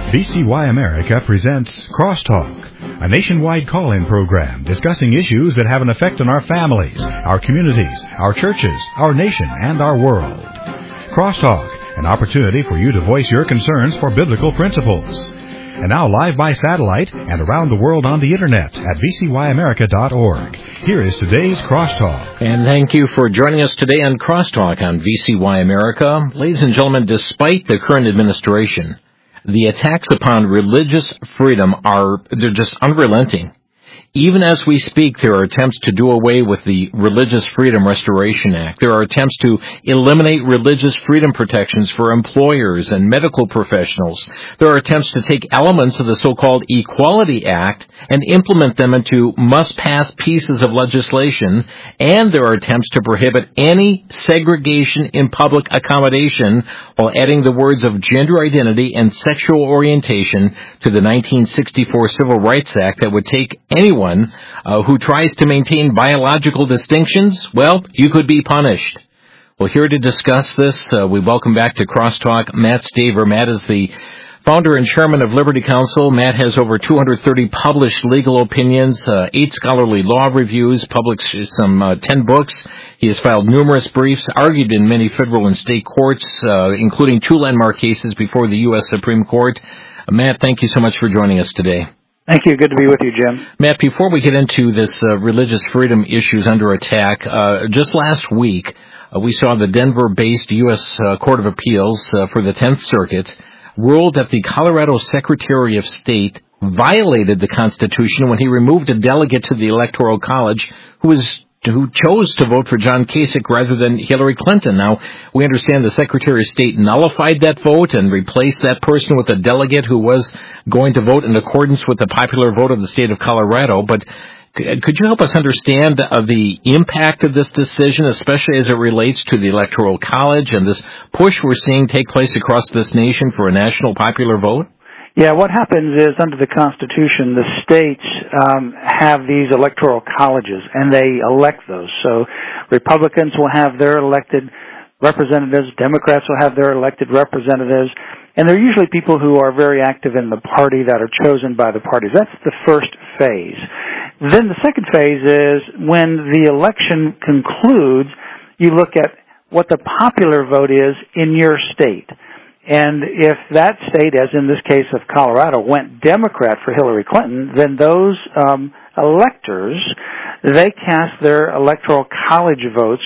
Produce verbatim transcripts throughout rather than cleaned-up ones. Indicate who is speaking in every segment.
Speaker 1: V C Y America presents Crosstalk, a nationwide call-in program discussing issues that have an effect on our families, our communities, our churches, our nation, and our world. Crosstalk, an opportunity for you to voice your concerns for biblical principles. And now live by satellite and around the world on the Internet at v c y america dot org. Here is today's Crosstalk.
Speaker 2: And thank you for joining us today on Crosstalk on V C Y America. Ladies and gentlemen, despite the current administration, the attacks upon religious freedom are, they're just unrelenting. Even as we speak, there are attempts to do away with the Religious Freedom Restoration Act. There are attempts to eliminate religious freedom protections for employers and medical professionals. There are attempts to take elements of the so-called Equality Act and implement them into must-pass pieces of legislation. And there are attempts to prohibit any segregation in public accommodation while adding the words of gender identity and sexual orientation to the nineteen sixty-four Civil Rights Act that would take anyone Uh, who tries to maintain biological distinctions, well, you could be punished. Well, here to discuss this, uh, we welcome back to Crosstalk Matt Staver. Matt is the founder and chairman of Liberty Counsel. Matt has over two hundred thirty published legal opinions, uh, eight scholarly law reviews, published some uh, ten books. He has filed numerous briefs, argued in many federal and state courts, uh, including two landmark cases before the U S Supreme Court. Uh, Matt, thank you so much for joining us today.
Speaker 3: Thank you. Good to be with you, Jim.
Speaker 2: Matt, before we get into this uh, religious freedom issues under attack, uh, just last week uh, we saw the Denver-based U S Uh, Court of Appeals uh, for the tenth Circuit ruled that the Colorado Secretary of State violated the Constitution when he removed a delegate to the Electoral College who was who chose to vote for John Kasich rather than Hillary Clinton. Now, we understand the Secretary of State nullified that vote and replaced that person with a delegate who was going to vote in accordance with the popular vote of the state of Colorado. But could you help us understand uh, the impact of this decision, especially as it relates to the Electoral College and this push we're seeing take place across this nation for a national popular vote?
Speaker 3: Yeah, what happens is under the Constitution, the states um, have these electoral colleges, and they elect those. So Republicans will have their elected representatives, Democrats will have their elected representatives, and they're usually people who are very active in the party that are chosen by the parties. That's the first phase. Then the second phase is when the election concludes, you look at what the popular vote is in your state. And if that state, as in this case of Colorado, went Democrat for Hillary Clinton, then those um, electors, they cast their electoral college votes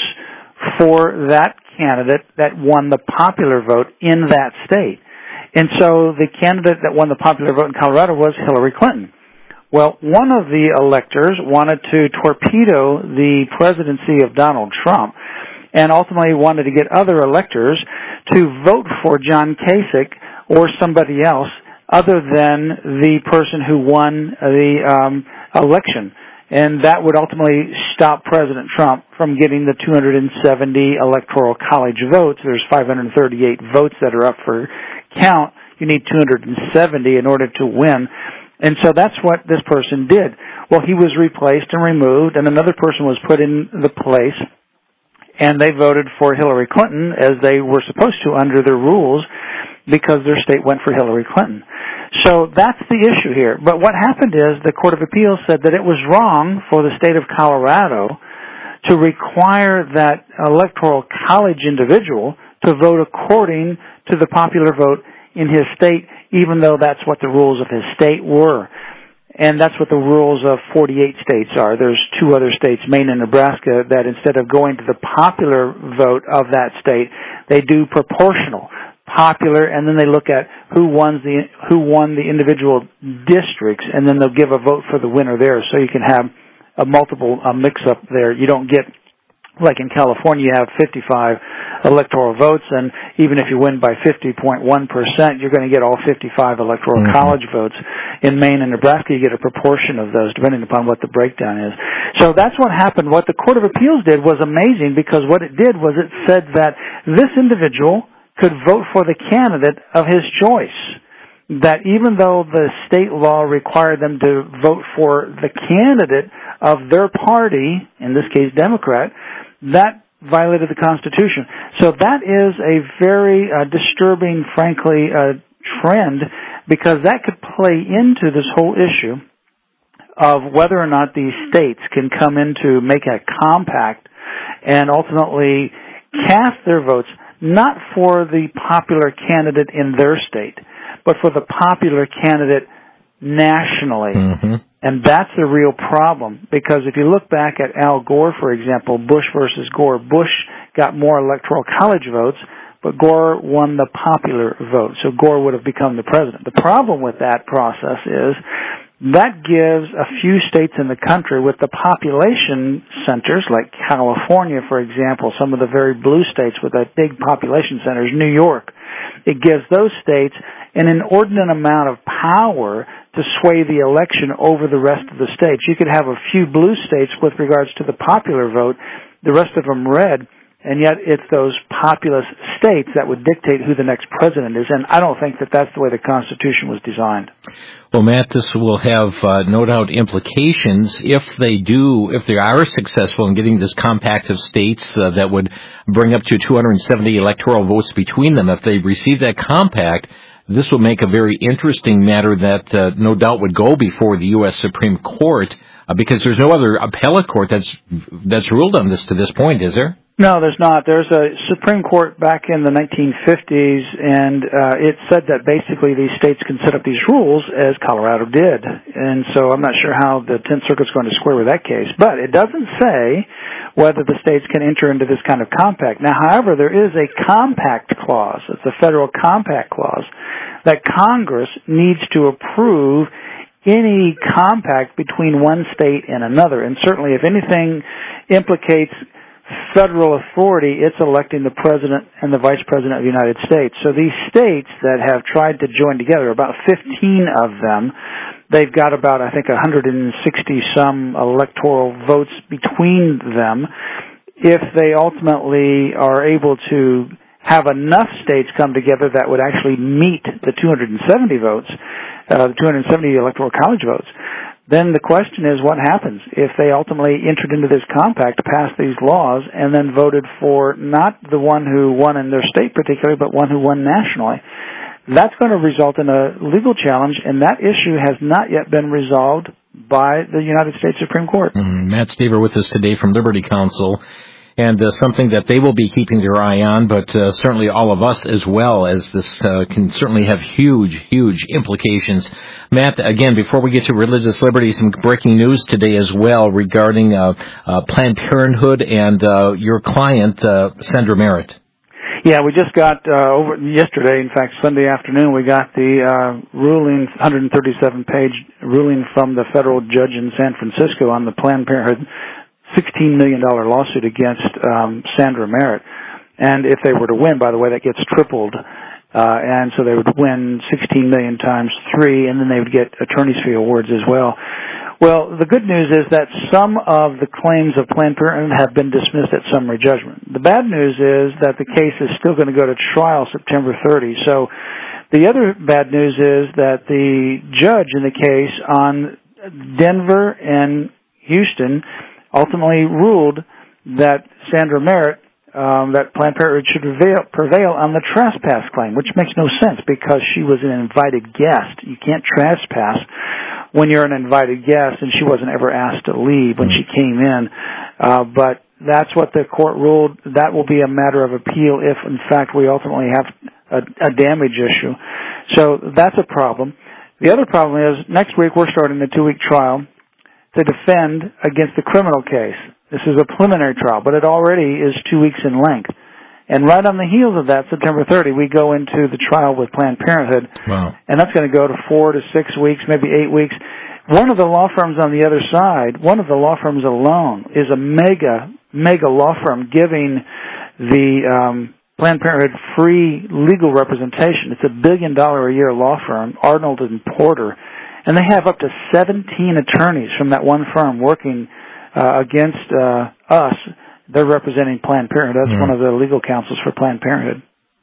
Speaker 3: for that candidate that won the popular vote in that state. And so the candidate that won the popular vote in Colorado was Hillary Clinton. Well, one of the electors wanted to torpedo the presidency of Donald Trump and ultimately wanted to get other electors to vote for John Kasich or somebody else other than the person who won the um, election. And that would ultimately stop President Trump from getting the two hundred seventy electoral college votes. There's five hundred thirty-eight votes that are up for count. You need two hundred seventy in order to win. And so that's what this person did. Well, he was replaced and removed, and another person was put in the place, and they voted for Hillary Clinton as they were supposed to under their rules because their state went for Hillary Clinton. So that's the issue here. But what happened is the Court of Appeals said that it was wrong for the state of Colorado to require that electoral college individual to vote according to the popular vote in his state, even though that's what the rules of his state were. And that's what the rules of forty-eight states are. There's two other states, Maine and Nebraska, that instead of going to the popular vote of that state, they do proportional, popular, and then they look at who won the who won the individual districts, and then they'll give a vote for the winner there. So you can have a multiple a mix-up there. You don't get, like in California, you have fifty-five electoral votes, and even if you win by fifty point one percent, you're going to get all fifty-five electoral mm-hmm. college votes. In Maine and Nebraska, you get a proportion of those, depending upon what the breakdown is. So that's what happened. What the Court of Appeals did was amazing, because what it did was it said that this individual could vote for the candidate of his choice. That even though the state law required them to vote for the candidate of their party, in this case Democrat, that violated the Constitution. So that is a very uh, disturbing, frankly, uh, trend because that could play into this whole issue of whether or not these states can come in to make a compact and ultimately cast their votes not for the popular candidate in their state, but for the popular candidate nationally. Mm-hmm. And that's the real problem, because if you look back at Al Gore, for example, Bush versus Gore, Bush got more electoral college votes, but Gore won the popular vote, so Gore would have become the president. The problem with that process is that gives a few states in the country with the population centers, like California, for example, some of the very blue states with that big population centers, New York, it gives those states an inordinate amount of power to sway the election over the rest of the states. You could have a few blue states with regards to the popular vote, the rest of them red, and yet it's those populous states that would dictate who the next president is, and I don't think that that's the way the Constitution was designed.
Speaker 2: Well, Matt, this will have uh, no doubt implications if they do, if they are successful in getting this compact of states uh, that would bring up to two hundred seventy electoral votes between them. If they receive that compact, this will make a very interesting matter that uh, no doubt would go before the U S Supreme Court, uh, because there's no other appellate court that's that's ruled on this to this point, is there?
Speaker 3: No, there's not. There's a Supreme Court back in the nineteen fifties, and uh, it said that basically these states can set up these rules, as Colorado did. And so I'm not sure how the Tenth Circuit's going to square with that case. But it doesn't say whether the states can enter into this kind of compact. Now, however, there is a compact clause. It's a federal compact clause that Congress needs to approve any compact between one state and another. And certainly if anything implicates federal authority, it's electing the president and the vice president of the United States. So these states that have tried to join together, about fifteen of them, they've got about, I think, one hundred sixty some electoral votes between them. If they ultimately are able to have enough states come together that would actually meet the two hundred seventy votes, uh, the two hundred seventy electoral college votes, then the question is what happens if they ultimately entered into this compact, passed these laws, and then voted for not the one who won in their state particularly, but one who won nationally. That's going to result in a legal challenge, and that issue has not yet been resolved by the United States Supreme Court.
Speaker 2: Mm, Matt Staver with us today from Liberty Counsel. And uh, something that they will be keeping their eye on, but uh, certainly all of us as well, as this uh, can certainly have huge, huge implications. Matt, again, before we get to religious liberty, some breaking news today as well regarding uh, uh, Planned Parenthood and uh, your client, uh, Sandra Merritt.
Speaker 3: Yeah, we just got, uh, over yesterday, in fact, Sunday afternoon, we got the uh, ruling, one hundred thirty-seven page ruling from the federal judge in San Francisco on the Planned Parenthood sixteen million dollars lawsuit against um, Sandra Merritt. And if they were to win, by the way, that gets tripled. Uh, and so they would win sixteen million dollars times three, and then they would get attorney's fee awards as well. Well, the good news is that some of the claims of Planned Parenthood have been dismissed at summary judgment. The bad news is that the case is still going to go to trial September thirtieth. So the other bad news is that the judge in the case on Denver and Houston ultimately ruled that Sandra Merritt, um, that Planned Parenthood should prevail, prevail on the trespass claim, which makes no sense because she was an invited guest. You can't trespass when you're an invited guest, and she wasn't ever asked to leave when she came in. Uh, but that's what the court ruled. That will be a matter of appeal if, in fact, we ultimately have a, a damage issue. So that's a problem. The other problem is next week we're starting a two-week trial to defend against the criminal case. This is a preliminary trial, but it already is two weeks in length. And right on the heels of that, September thirtieth, we go into the trial with Planned Parenthood.
Speaker 2: Wow.
Speaker 3: And that's going to go to four to six weeks, maybe eight weeks. One of the law firms on the other side, one of the law firms alone, is a mega, mega law firm giving the um, Planned Parenthood free legal representation. It's a billion dollar a year law firm, Arnold and Porter. And they have up to seventeen attorneys from that one firm working uh, against uh, us. They're representing Planned Parenthood. That's mm. one of the legal counsels for Planned Parenthood.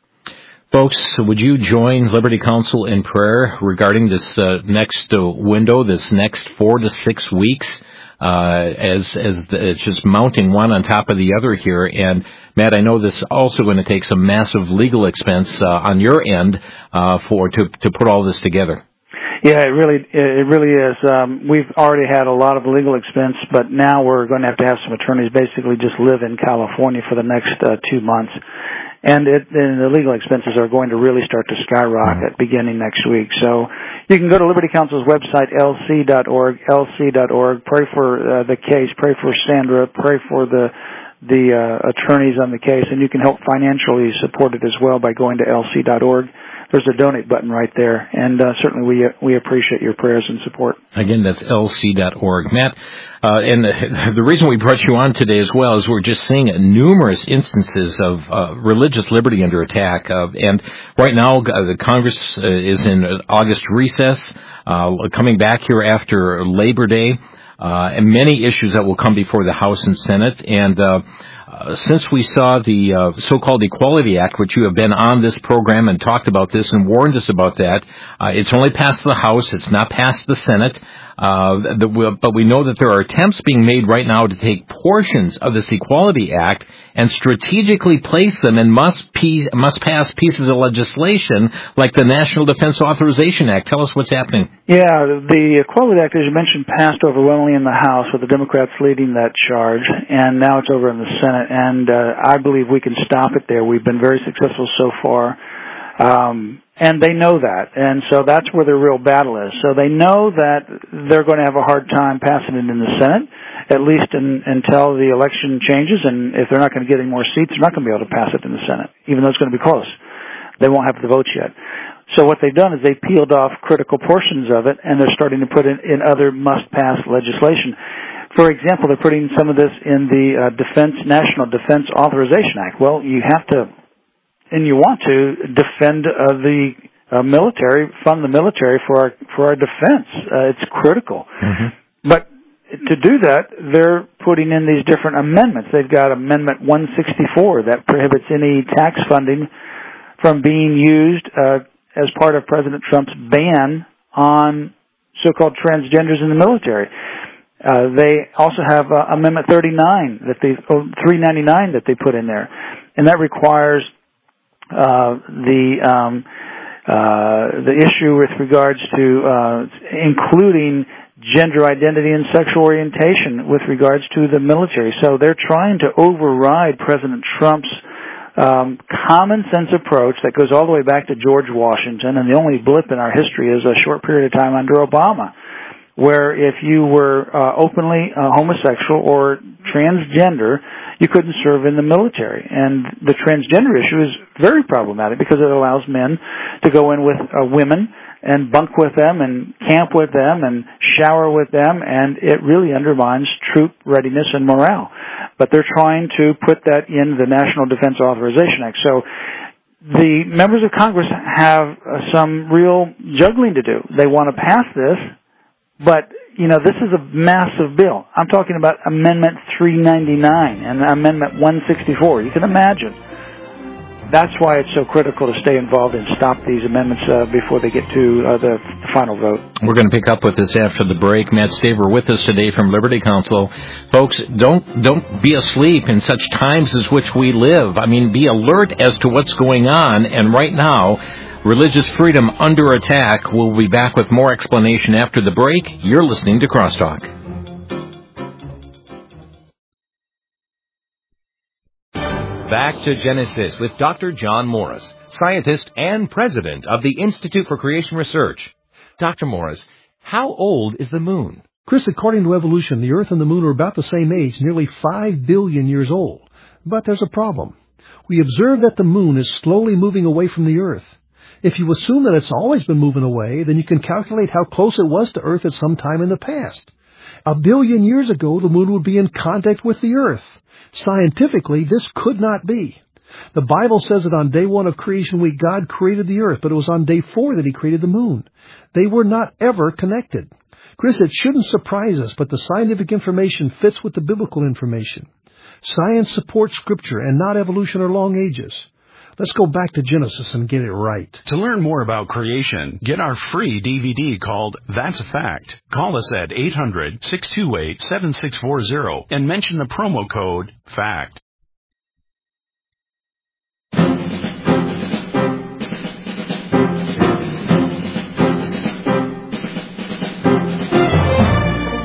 Speaker 2: Folks, would you join Liberty Counsel in prayer regarding this uh, next uh, window, this next four to six weeks, uh, as as the, it's just mounting one on top of the other here, and Matt, I know this is also going to take some massive legal expense uh, on your end uh, for to to put all this together.
Speaker 3: Yeah, it really, it really is. Um, we've already had a lot of legal expense, but now we're going to have to have some attorneys basically just live in California for the next uh, two months. And, it, and the legal expenses are going to really start to skyrocket mm-hmm. beginning next week. So you can go to Liberty Counsel's website, L C dot org, L C dot org, pray for uh, the case, pray for Sandra, pray for the the uh, attorneys on the case, and you can help financially support it as well by going to L C dot org. There's a donate button right there, and uh, certainly we uh, we appreciate your prayers and support.
Speaker 2: Again, that's L C dot org. Matt, uh, and the, the reason we brought you on today as well is we're just seeing numerous instances of uh, religious liberty under attack. Uh, and right now, uh, the Congress uh, is in August recess, uh, coming back here after Labor Day, uh, and many issues that will come before the House and Senate. And uh, Uh, since we saw the uh, so-called Equality Act, which you have been on this program and talked about this and warned us about that, uh, it's only passed the House. It's not passed the Senate. Uh, the, but we know that there are attempts being made right now to take portions of this Equality Act and strategically place them in must, piece, must pass pieces of legislation like the National Defense Authorization Act. Tell us what's happening.
Speaker 3: Yeah, the Equality Act, as you mentioned, passed overwhelmingly in the House with the Democrats leading that charge, and now it's over in the Senate, and uh, I believe we can stop it there. We've been very successful so far. Um, and they know that, and so that's where the real battle is. So they know that they're going to have a hard time passing it in the Senate, at least in, until the election changes, and if they're not going to get any more seats, they're not going to be able to pass it in the Senate, even though it's going to be close. They won't have the votes yet. So what they've done is they peeled off critical portions of it, and they're starting to put it in other must-pass legislation. For example, they're putting some of this in the uh, Defense National Defense Authorization Act. Well, you have to, and you want to defend uh, the uh, military, fund the military for our for our defense. Uh, it's critical. Mm-hmm. But to do that, they're putting in these different amendments. They've got Amendment one sixty-four that prohibits any tax funding from being used uh, as part of President Trump's ban on so-called transgenders in the military. Uh, they also have uh, Amendment thirty-nine that they, oh, three ninety-nine that they put in there, and that requires uh, the um, uh, the issue with regards to uh, including gender identity and sexual orientation with regards to the military. So they're trying to override President Trump's um, common sense approach that goes all the way back to George Washington, and the only blip in our history is a short period of time under Obama, where if you were uh, openly uh, homosexual or transgender, you couldn't serve in the military. And the transgender issue is very problematic because it allows men to go in with uh, women and bunk with them and camp with them and shower with them, and it really undermines troop readiness and morale. But they're trying to put that in the National Defense Authorization Act. So the members of Congress have uh, some real juggling to do. They want to pass this, but, you know, this is a massive bill. I'm talking about Amendment three ninety-nine and Amendment one sixty-four. You can imagine. That's why it's so critical to stay involved and stop these amendments uh, before they get to uh, the final vote.
Speaker 2: We're going to pick up with this after the break. Matt Staver with us today from Liberty Counsel. Folks, don't don't be asleep in such times as which we live. I mean, be alert as to what's going on. And right now, religious freedom under attack. We'll be back with more explanation after the break. You're listening to Crosstalk.
Speaker 4: Back to Genesis with Doctor John Morris, scientist and president of the Institute for Creation Research. Doctor Morris, how old is the moon?
Speaker 5: Chris, according to evolution, the Earth and the moon are about the same age, nearly five billion years old. But there's a problem. We observe that the moon is slowly moving away from the Earth. If you assume that it's always been moving away, then you can calculate how close it was to Earth at some time in the past. A billion years ago, the moon would be in contact with the Earth. Scientifically, this could not be. The Bible says that on day one of creation week, God created the earth, but it was on day four that he created the moon. They were not ever connected. Chris, it shouldn't surprise us, but the scientific information fits with the biblical information. Science supports Scripture and not evolution or long ages. Let's go back to Genesis and get it right.
Speaker 6: To learn more about creation, get our free D V D called That's a Fact. Call us at eight hundred, six two eight, seven six four zero and mention the promo code FACT.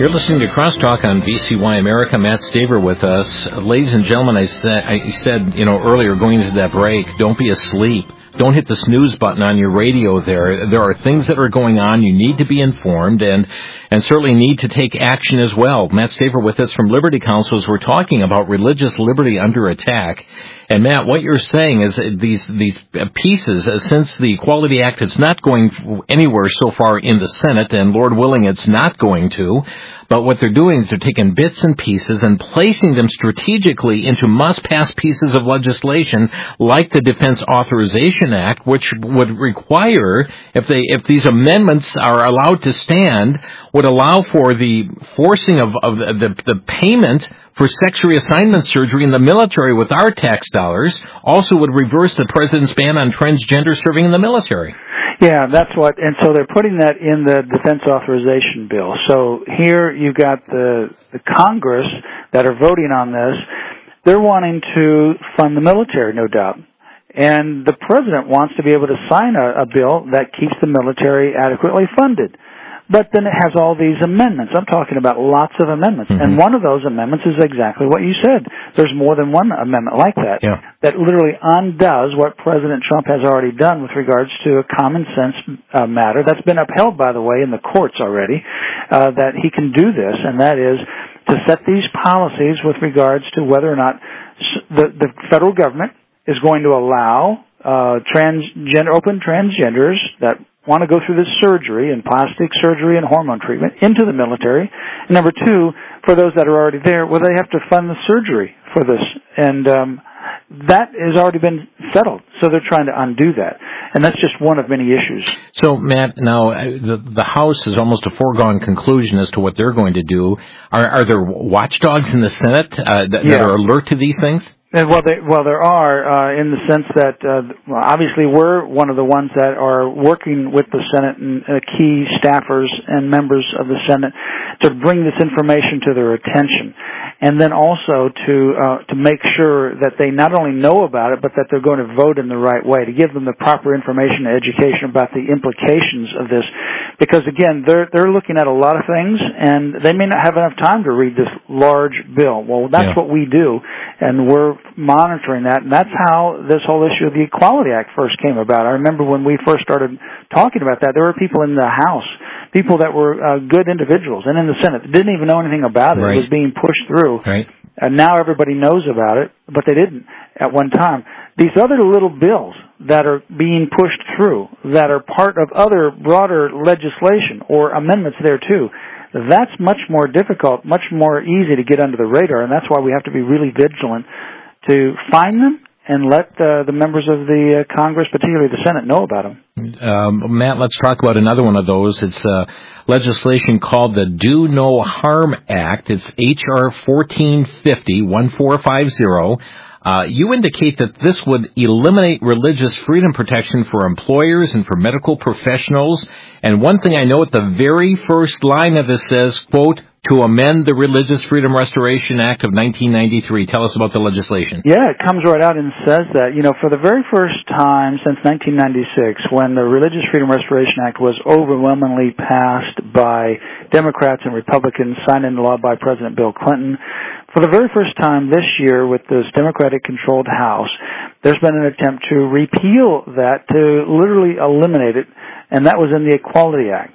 Speaker 2: You're listening to Crosstalk on V C Y America. Matt Staver with us. Ladies and gentlemen, I said, I said, you know, earlier going into that break, don't be asleep. Don't hit the snooze button on your radio there. There are things that are going on. You need to be informed and, and certainly need to take action as well. Matt Staver with us from Liberty Counsels. We're talking about religious liberty under attack. And Matt, what you're saying is these these pieces, uh, since the Equality Act is not going anywhere so far in the Senate, and Lord willing it's not going to, but what they're doing is they're taking bits and pieces and placing them strategically into must-pass pieces of legislation like the Defense Authorization Act, which would require, if they if these amendments are allowed to stand, would allow for the forcing of, of the, the payment for sex reassignment surgery in the military with our tax dollars. Also would reverse the president's ban on transgender serving in the military.
Speaker 3: Yeah, that's what, and so they're putting that in the Defense Authorization Bill. So here you've got the, the Congress that are voting on this. They're wanting to fund the military, no doubt. And the president wants to be able to sign a, a bill that keeps the military adequately funded. But then it has all these amendments. I'm talking about lots of amendments. Mm-hmm. And one of those amendments is exactly what you said. There's more than one amendment like that
Speaker 2: yeah.
Speaker 3: that literally undoes what President Trump has already done with regards to a common sense uh, matter that's been upheld, by the way, in the courts already, uh, that he can do this, and that is to set these policies with regards to whether or not the, the federal government is going to allow uh, transgender, open transgenders that want to go through this surgery and plastic surgery and hormone treatment into the military. And number two, for those that are already there, well, they have to fund the surgery for this. And um, that has already been settled. So they're trying to undo that. And that's just one of many issues.
Speaker 2: So, Matt, now the, the House is almost a foregone conclusion as to what they're going to do. Are, are there watchdogs in the Senate uh, that,
Speaker 3: yeah.
Speaker 2: that are alert to these things?
Speaker 3: Well, they, well, there are uh, in the sense that uh, well, obviously we're one of the ones that are working with the Senate and uh, key staffers and members of the Senate to bring this information to their attention, and then also to uh, to make sure that they not only know about it, but that they're going to vote in the right way, to give them the proper information and education about the implications of this. Because again, they're they're looking at a lot of things, and they may not have enough time to read this large bill. Well, that's
Speaker 2: yeah.
Speaker 3: what we do, and we're monitoring that, and that's how this whole issue of the Equality Act first came about. I remember when we first started talking about that, there were people in the House, people that were uh, good individuals, and in the Senate that didn't even know anything about it.
Speaker 2: Right.
Speaker 3: It was being pushed through,
Speaker 2: right.
Speaker 3: and now everybody knows about it, but they didn't at one time. These other little bills that are being pushed through, that are part of other broader legislation or amendments there too, that's much more difficult, much more easy to get under the radar, and that's why we have to be really vigilant to find them and let uh, the members of the uh, Congress, particularly the Senate, know about them.
Speaker 2: Um, Matt, let's talk about another one of those. It's uh, legislation called the Do No Harm Act. It's H R fourteen fifty, fourteen fifty. Uh, you indicate that this would eliminate religious freedom protection for employers and for medical professionals. And one thing I know at the very first line of this says, quote, to amend the Religious Freedom Restoration Act of nineteen ninety-three. Tell us about the legislation.
Speaker 3: Yeah, it comes right out and says that. You know, for the very first time since nineteen ninety-six, when the Religious Freedom Restoration Act was overwhelmingly passed by Democrats and Republicans, signed into law by President Bill Clinton, for the very first time this year with this Democratic-controlled House, there's been an attempt to repeal that, to literally eliminate it, and that was in the Equality Act.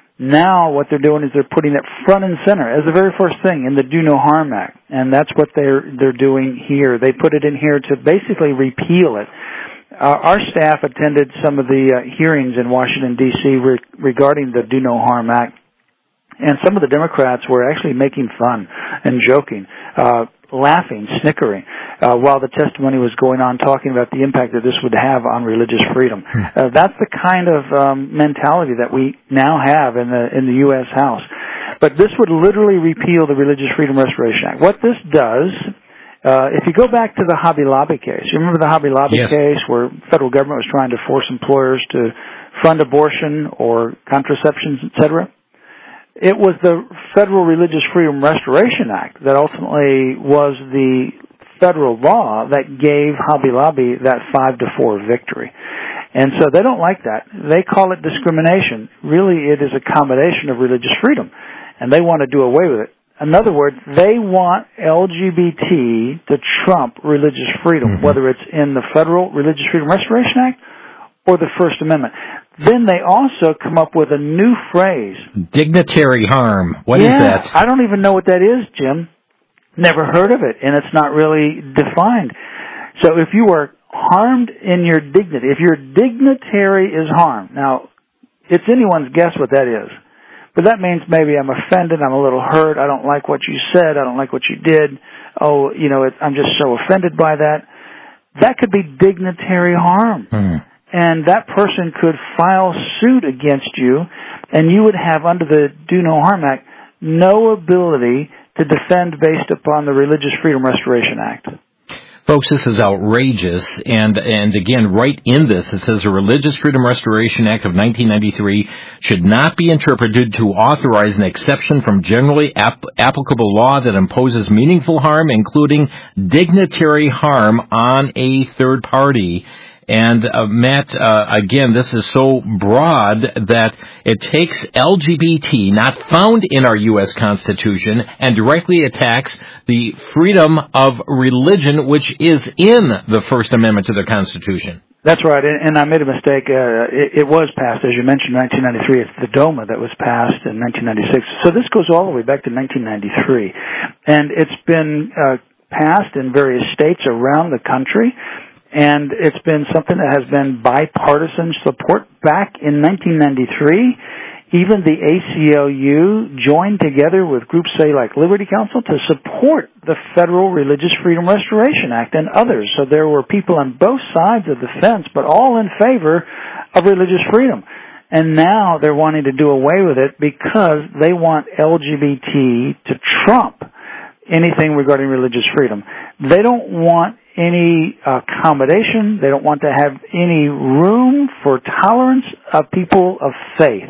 Speaker 3: Now what they're doing is they're putting it front and center as the very first thing in the Do No Harm Act, and that's what they're they're doing here. They put it in here to basically repeal it. Uh, our staff attended some of the uh, hearings in Washington, D C re- regarding the Do No Harm Act, and some of the Democrats were actually making fun and joking, uh, laughing, snickering, uh, while the testimony was going on, talking about the impact that this would have on religious freedom. Uh, that's the kind of um, mentality that we now have in the in the U S House. But this would literally repeal the Religious Freedom Restoration Act. What this does, uh, if you go back to the Hobby Lobby case, you remember the Hobby Lobby
Speaker 2: yes.
Speaker 3: case where federal government was trying to force employers to fund abortion or contraceptions, et cetera? It was the Federal Religious Freedom Restoration Act that ultimately was the federal law that gave Hobby Lobby that five to four victory. And so they don't like that. They call it discrimination. Really, it is accommodation of religious freedom. and they want to do away with it. In other words, they want L G B T to trump religious freedom, mm-hmm. whether it's in the Federal Religious Freedom Restoration Act or the First Amendment. Then they also come up with a new phrase.
Speaker 2: Dignitary harm. What
Speaker 3: yeah,
Speaker 2: is that?
Speaker 3: I don't even know what that is, Jim. Never heard of it, and it's not really defined. So if you are harmed in your dignity, if your dignitary is harmed, now, it's anyone's guess what that is. But that means maybe I'm offended, I'm a little hurt, I don't like what you said, I don't like what you did, oh, you know, it, I'm just so offended by that. That could be dignitary harm. Mm. And that person could file suit against you, and you would have, under the Do No Harm Act, no ability to defend based upon the Religious Freedom Restoration Act.
Speaker 2: Folks, this is outrageous, and and again, right in this, it says the Religious Freedom Restoration Act of nineteen ninety-three should not be interpreted to authorize an exception from generally ap- applicable law that imposes meaningful harm, including dignitary harm on a third party. And, uh, Matt, uh, again, this is so broad that it takes L G B T, not found in our U S Constitution, and directly attacks the freedom of religion, which is in the First Amendment to the Constitution.
Speaker 3: That's right, and I made a mistake. Uh, it, it was passed, as you mentioned, in nineteen ninety-three. It's the DOMA that was passed in nineteen ninety-six. So this goes all the way back to nineteen ninety-three. And it's been uh, passed in various states around the country. And it's been something that has been bipartisan support back in nineteen ninety-three. Even the A C L U joined together with groups, say, like Liberty Counsel, to support the Federal Religious Freedom Restoration Act and others. So there were people on both sides of the fence, but all in favor of religious freedom. And now they're wanting to do away with it because they want L G B T to trump anything regarding religious freedom. They don't want any accommodation. They don't want to have any room for tolerance of people of faith.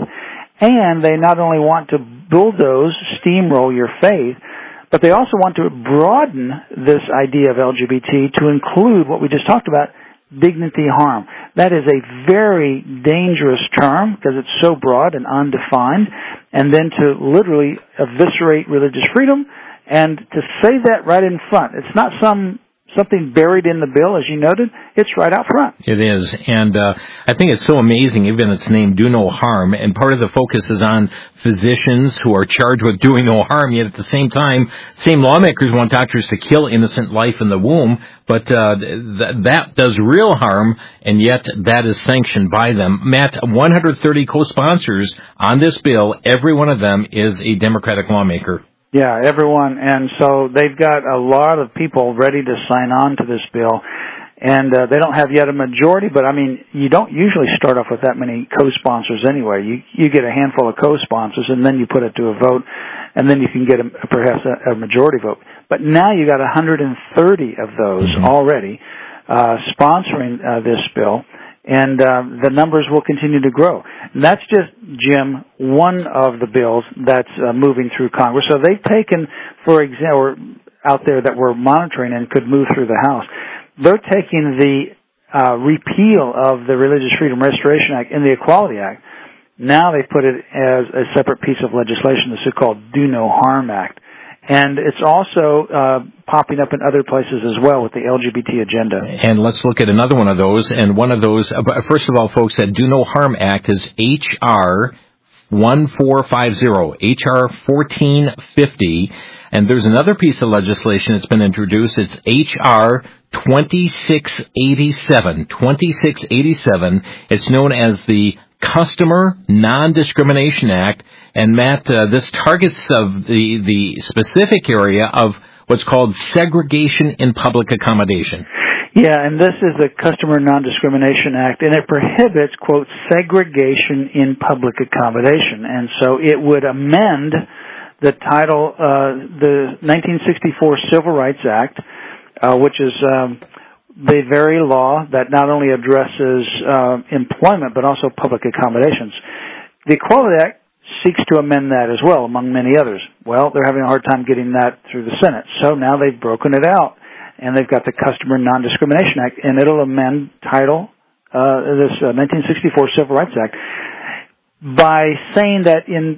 Speaker 3: And they not only want to bulldoze, steamroll your faith, but they also want to broaden this idea of L G B T to include what we just talked about, dignity harm. That is a very dangerous term because it's so broad and undefined. And then to literally eviscerate religious freedom and to say that right in front. It's not some something buried in the bill, as you noted. It's right out front.
Speaker 2: It is. And uh, I think it's so amazing, even its name, Do No Harm. And part of the focus is on physicians who are charged with doing no harm, yet at the same time, same lawmakers want doctors to kill innocent life in the womb. But uh, th- that does real harm, and yet that is sanctioned by them. Matt, one hundred thirty co-sponsors on this bill. Every one of them is a Democratic lawmaker.
Speaker 3: Yeah, everyone. And so they've got a lot of people ready to sign on to this bill. And uh, they don't have yet a majority, but, I mean, you don't usually start off with that many co-sponsors anyway. You you get a handful of co-sponsors, and then you put it to a vote, and then you can get a, perhaps a, a majority vote. But now you got one hundred thirty of those mm-hmm. already uh, sponsoring uh, this bill. And uh, the numbers will continue to grow. And that's just, Jim, one of the bills that's uh, moving through Congress. So they've taken, for example, or out there that we're monitoring and could move through the House, they're taking the uh, repeal of the Religious Freedom Restoration Act and the Equality Act. Now they put it as a separate piece of legislation, the so-called Do No Harm Act. And it's also uh, popping up in other places as well with the L G B T agenda.
Speaker 2: And let's look at another one of those. And one of those, uh, first of all, folks, that Do No Harm Act is H R fourteen fifty, H R fourteen fifty. And there's another piece of legislation that's been introduced. It's H R twenty-six eighty-seven. twenty-six eighty-seven. It's known as the Customer Non-Discrimination Act. And Matt, uh, this targets of the, the specific area of what's called segregation in public accommodation.
Speaker 3: Yeah, and this is the Customer Non-Discrimination Act, and it prohibits, quote, segregation in public accommodation. And so it would amend the title, uh, the nineteen sixty-four Civil Rights Act, uh, which is um, the very law that not only addresses uh, employment but also public accommodations. The Equality Act seeks to amend that as well, among many others. Well, they're having a hard time getting that through the Senate, so now they've broken it out, and they've got the Customer Non-Discrimination Act, and it'll amend title, uh, this uh, nineteen sixty-four Civil Rights Act, by saying that in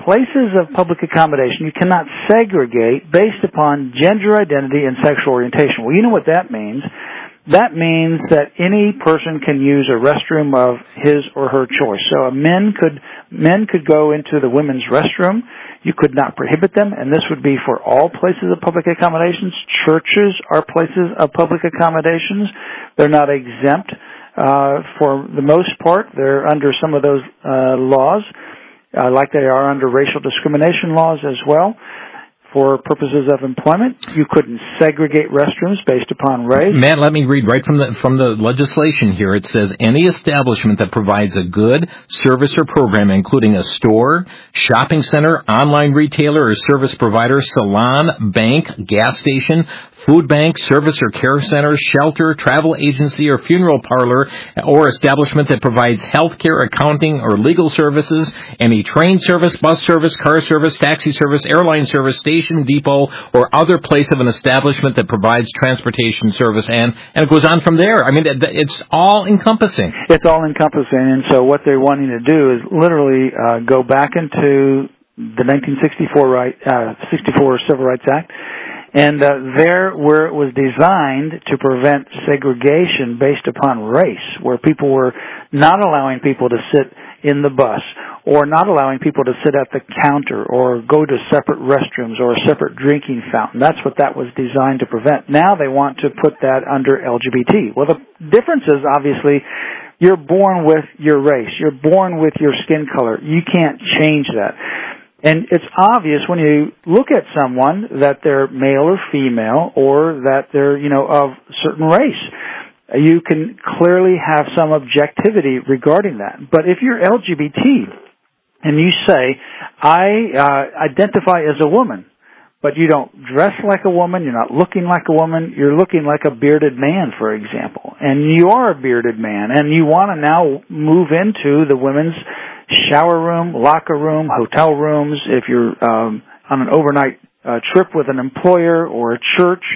Speaker 3: places of public accommodation, you cannot segregate based upon gender identity and sexual orientation. Well, you know what that means. That means that any person can use a restroom of his or her choice. So men could men could go into the women's restroom. You could not prohibit them, and this would be for all places of public accommodations. Churches are places of public accommodations. They're not exempt uh, for the most part. They're under some of those uh, laws, uh, like they are under racial discrimination laws as well. For purposes of employment, you couldn't segregate restrooms based upon race.
Speaker 2: Matt, let me read right from the from the legislation here. It says, any establishment that provides a good service or program, including a store, shopping center, online retailer or service provider, salon, bank, gas station, food bank, service or care center, shelter, travel agency, or funeral parlor, or establishment that provides health care, accounting, or legal services, any train service, bus service, car service, taxi service, airline service, station, depot, or other place of an establishment that provides transportation service, and, and it goes on from there. I mean, it's all encompassing.
Speaker 3: It's all encompassing, and so what they're wanting to do is literally uh, go back into the nineteen sixty-four, right, uh, sixty-four Civil Rights Act, and uh, there where it was designed to prevent segregation based upon race, where people were not allowing people to sit in the bus, or not allowing people to sit at the counter, or go to separate restrooms, or a separate drinking fountain. That's what that was designed to prevent. Now they want to put that under L G B T. Well, the difference is, obviously, you're born with your race. You're born with your skin color. You can't change that. And it's obvious when you look at someone that they're male or female, or that they're, you know, of certain race. You can clearly have some objectivity regarding that. But if you're L G B T and you say, I uh, identify as a woman, but you don't dress like a woman, you're not looking like a woman, you're looking like a bearded man, for example, and you are a bearded man, and you want to now move into the women's shower room, locker room, hotel rooms, if you're um, on an overnight uh, trip with an employer or a church,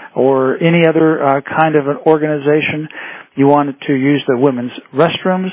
Speaker 3: or any other uh, kind of an organization, you wanted to use the women's restrooms.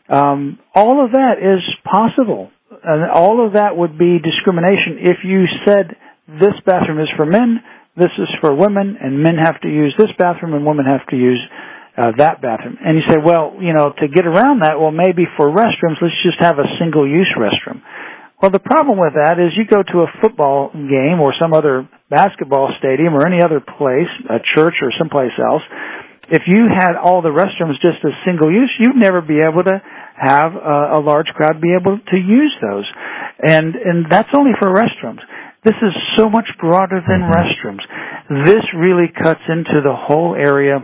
Speaker 3: Um, all of that is possible. And all of that would be discrimination if you said this bathroom is for men, this is for women, and men have to use this bathroom and women have to use uh, that bathroom. And you say, well, you know, to get around that, well, maybe for restrooms, let's just have a single-use restroom. Well, the problem with that is you go to a football game or some other basketball stadium or any other place, a church or someplace else, if you had all the restrooms just as single use, you'd never be able to have a, a large crowd be able to use those. And, and that's only for restrooms. This is so much broader than restrooms. This really cuts into the whole area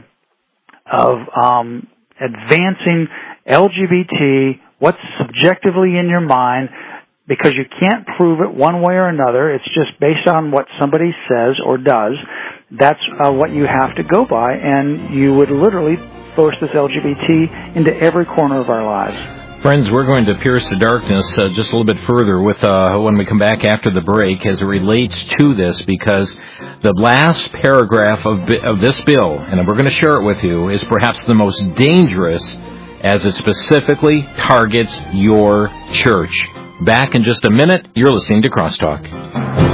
Speaker 3: of um, advancing L G B T, what's subjectively in your mind, because you can't prove it one way or another. It's just based on what somebody says or does. That's uh, what you have to go by, and you would literally force this L G B T into every corner of our lives.
Speaker 2: Friends, we're going to pierce the darkness uh, just a little bit further with uh, when we come back after the break as it relates to this, because the last paragraph of, of this bill, and we're going to share it with you, is perhaps the most dangerous as it specifically targets your church. Back in just a minute. You're listening to Crosstalk.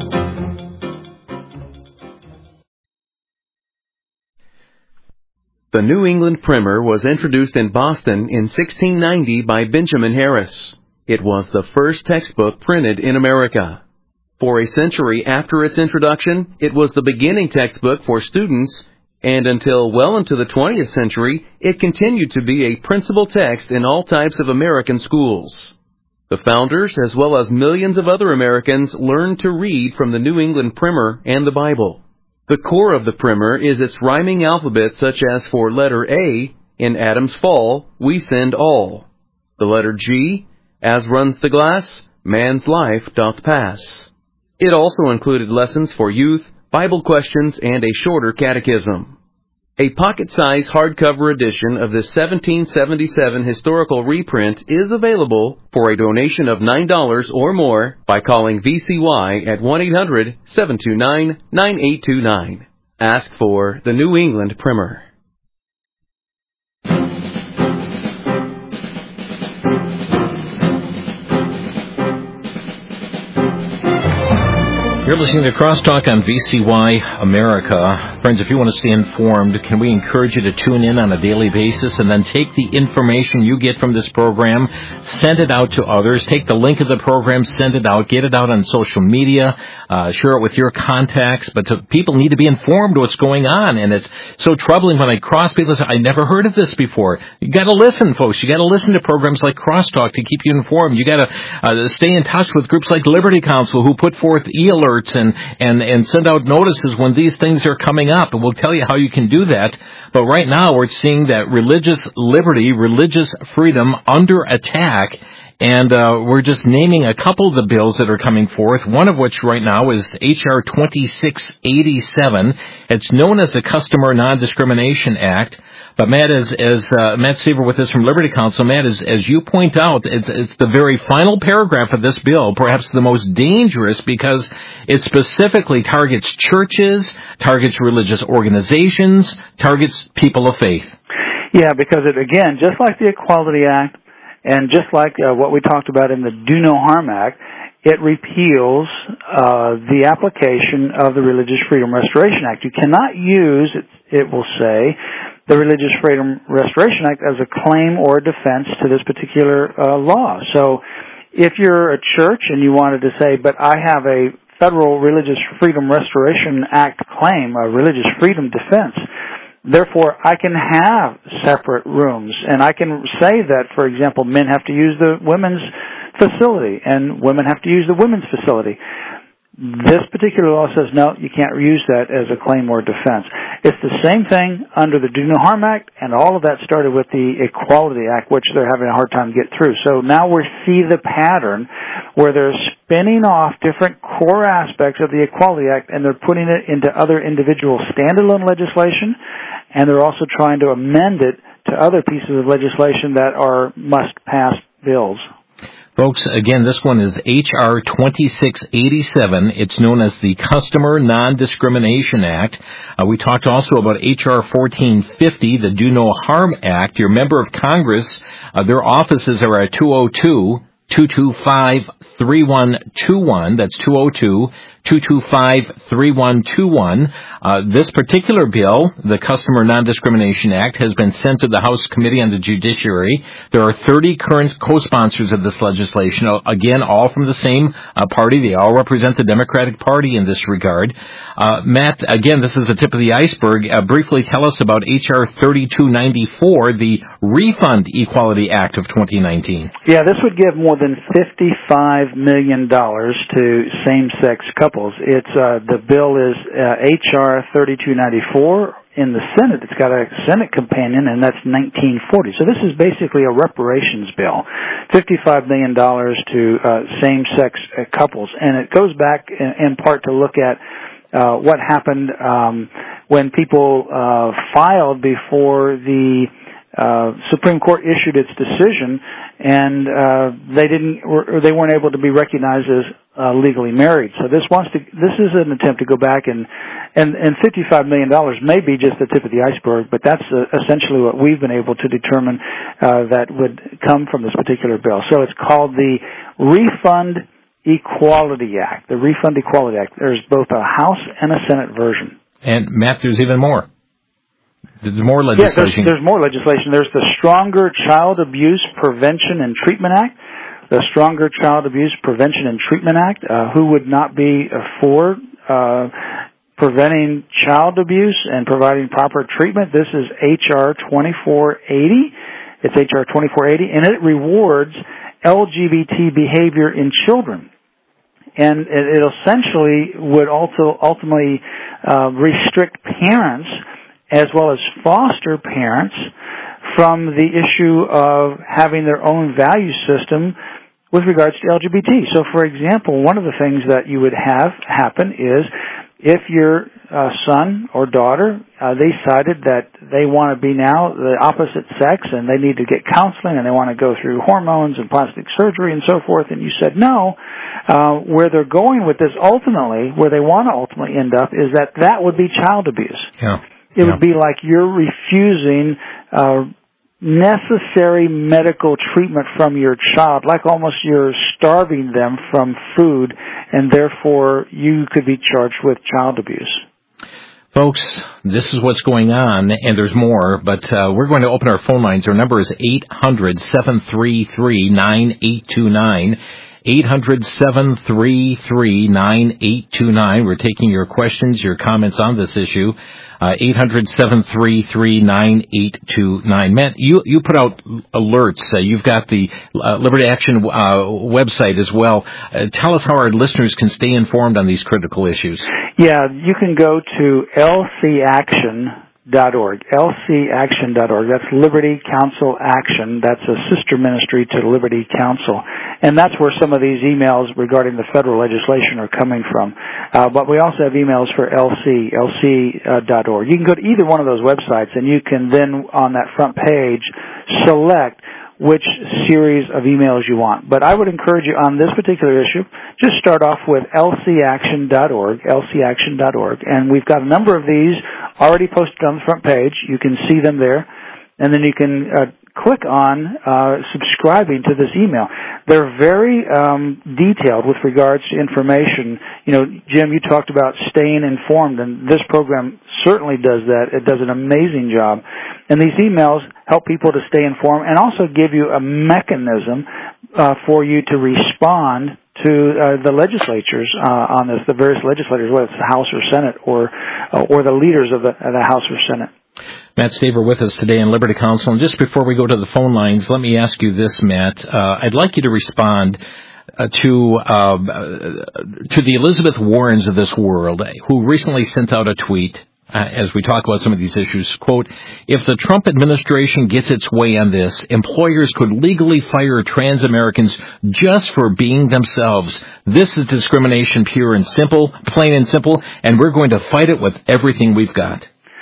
Speaker 7: The New England Primer was introduced in Boston in sixteen ninety by Benjamin Harris. It was the first textbook printed in America. For a century after its introduction, it was the beginning textbook for students, and until well into the twentieth century, it continued to be a principal text in all types of American schools. The founders, as well as millions of other Americans, learned to read from the New England Primer and the Bible. The core of the primer is its rhyming alphabet, such as for letter A, in Adam's fall, we sinned all. The letter G, as runs the glass, man's life doth pass. It also included lessons for youth, Bible questions, and a shorter catechism. A pocket-sized hardcover edition of this seventeen seventy-seven historical reprint is available for a donation of nine dollars or more by calling V C Y at one eight hundred seven two nine nine eight two nine. Ask for the New England Primer.
Speaker 2: You're listening to Crosstalk on V C Y America. Friends, if you want to stay informed, can we encourage you to tune in on a daily basis and then take the information you get from this program, send it out to others, take the link of the program, send it out, get it out on social media, uh, share it with your contacts, but to, people need to be informed what's going on, and it's so troubling when I cross people and say, I never heard of this before. You got to listen, folks. You got to listen to programs like Crosstalk to keep you informed. You got to uh, stay in touch with groups like Liberty Counsel, who put forth e-alerts and, and, and send out notices when these things are coming up, and we'll tell you how you can do that. But right now we're seeing that religious liberty, religious freedom under attack, and uh, we're just naming a couple of the bills that are coming forth, one of which right now is H R twenty-six eighty-seven. It's known as the Customer Non-Discrimination Act. But Matt, as, as uh, Matt Seaver with us from Liberty Counsel, Matt, as, as you point out, it's, it's the very final paragraph of this bill, perhaps the most dangerous, because it specifically targets churches, targets religious organizations, targets people of faith.
Speaker 3: Yeah, because it, again, just like the Equality Act, and just like uh, what we talked about in the Do No Harm Act, it repeals uh, the application of the Religious Freedom Restoration Act. You cannot use, it, it will say, the Religious Freedom Restoration Act as a claim or a defense to this particular uh, law. So if you're a church and you wanted to say, but I have a federal Religious Freedom Restoration Act claim, a religious freedom defense, therefore I can have separate rooms, and I can say that, for example, men have to use the women's facility and women have to use the women's facility. This particular law says, no, you can't use that as a claim or defense. It's the same thing under the Do No Harm Act, and all of that started with the Equality Act, which they're having a hard time getting through. So now we see the pattern where they're spinning off different core aspects of the Equality Act, and they're putting it into other individual standalone legislation, and they're also trying to amend it to other pieces of legislation that are must-pass bills.
Speaker 2: Folks, again, this one is H R twenty-six eighty-seven. It's known as the Customer Non-Discrimination Act. Uh, we talked also about H R fourteen fifty, the Do No Harm Act. Your member of Congress, uh, their offices are at two oh two, two two five, three one two one. That's two oh two, two two five, three one two one. Uh, this particular bill, the Customer Non-Discrimination Act, has been sent to the House Committee on the Judiciary. There are thirty current co-sponsors of this legislation, again, all from the same uh, party. They all represent the Democratic Party in this regard. Uh, Matt, again, this is the tip of the iceberg. Uh, briefly tell us about H R thirty-two ninety-four, the Refund Equality Act of twenty nineteen.
Speaker 3: Yeah, this would give more than fifty-five million dollars to same-sex couples. It's uh, the bill is uh, H R thirty-two ninety-four. In the Senate, it's got a Senate companion, and that's nineteen forty. So this is basically a reparations bill, fifty-five million dollars to uh, same-sex uh, couples. And it goes back in, in part to look at uh, what happened um, when people uh, filed before the uh, Supreme Court issued its decision, and uh, they didn't, or they weren't able to be recognized as uh, legally married. So this wants to, this is an attempt to go back and and and fifty-five million dollars may be just the tip of the iceberg, but that's uh, essentially what we've been able to determine uh, that would come from this particular bill. So it's called the Refund Equality Act. The Refund Equality Act. There's both a House and a Senate version.
Speaker 2: And Matt, there's even more. There's more legislation.
Speaker 3: Yes, there's, there's more legislation. There's the Stronger Child Abuse Prevention and Treatment Act. The Stronger Child Abuse Prevention and Treatment Act. Uh, who would not be for uh, preventing child abuse and providing proper treatment? This is H R twenty-four eighty. It's H R twenty-four eighty, and it rewards L G B T behavior in children. And it, it essentially would also ultimately uh, restrict parents as well as foster parents from the issue of having their own value system with regards to L G B T. So, for example, one of the things that you would have happen is if your uh, son or daughter, uh, they decided that they want to be now the opposite sex and they need to get counseling and they want to go through hormones and plastic surgery and so forth, and you said no, uh, where they're going with this ultimately, where they want to ultimately end up, is that that would be child abuse.
Speaker 2: Yeah.
Speaker 3: It
Speaker 2: yeah.
Speaker 3: would be like you're refusing uh, necessary medical treatment from your child, like almost you're starving them from food, and therefore you could be charged with child abuse.
Speaker 2: Folks, this is what's going on, and there's more, but uh, we're going to open our phone lines. Our number is eight hundred, seven three three, nine eight two nine. eight hundred, seven three three, nine eight two nine. We're taking your questions, your comments on this issue. Uh, eight hundred, seven three three, nine eight two nine. Matt, you, you put out alerts. Uh, you've got the uh, Liberty Action uh, website as well. Uh, tell us how our listeners can stay informed on these critical issues.
Speaker 3: Yeah, you can go to L C action dot org, L C action dot org. That's Liberty Counsel Action. That's a sister ministry to Liberty Counsel. And that's where some of these emails regarding the federal legislation are coming from. Uh, but we also have emails for L C, L C dot org. You can go to either one of those websites, and you can then, on that front page, select which series of emails you want. But I would encourage you on this particular issue, just start off with L C action dot org, L C action dot org, and we've got a number of these already posted on the front page. You can see them there, and then you can uh, click on uh, subscribing to this email. They're very um, detailed with regards to information. You know, Jim, you talked about staying informed, and this program certainly does that. It does an amazing job. And these emails help people to stay informed and also give you a mechanism uh, for you to respond to uh, the legislatures uh, on this, the various legislators, whether it's the House or Senate, or uh, or the leaders of the, of the House or Senate.
Speaker 2: Matt Staver with us today on Liberty Counsel. And just before we go to the phone lines, let me ask you this, Matt. Uh, I'd like you to respond uh, to uh, to the Elizabeth Warrens of this world, who recently sent out a tweet uh, as we talk about some of these issues. Quote, if the Trump administration gets its way on this, employers could legally fire trans Americans just for being themselves. This is discrimination pure and simple, plain and simple, and we're going to fight it with everything we've got.